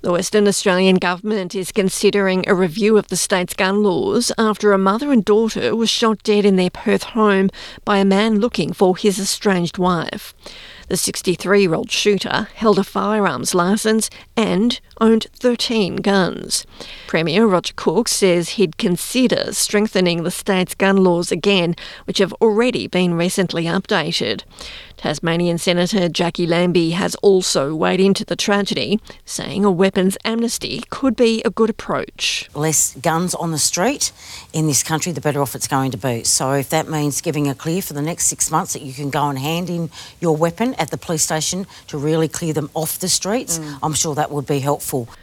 The Western Australian government is considering a review of the state's gun laws after a mother and daughter were shot dead in their Perth home by a man looking for his estranged wife. The 63-year-old shooter held a firearms licence and owned 13 guns. Premier Roger Cook says he'd consider strengthening the state's gun laws again, which have already been recently updated. Tasmanian Senator Jackie Lambie has also weighed into the tragedy, saying a weapons amnesty could be a good approach. Less guns on the street in this country, the better off it's going to be. So if that means giving a clear for the next 6 months that you can go and hand in your weapon at the police station to really clear them off the streets, I'm sure that would be helpful.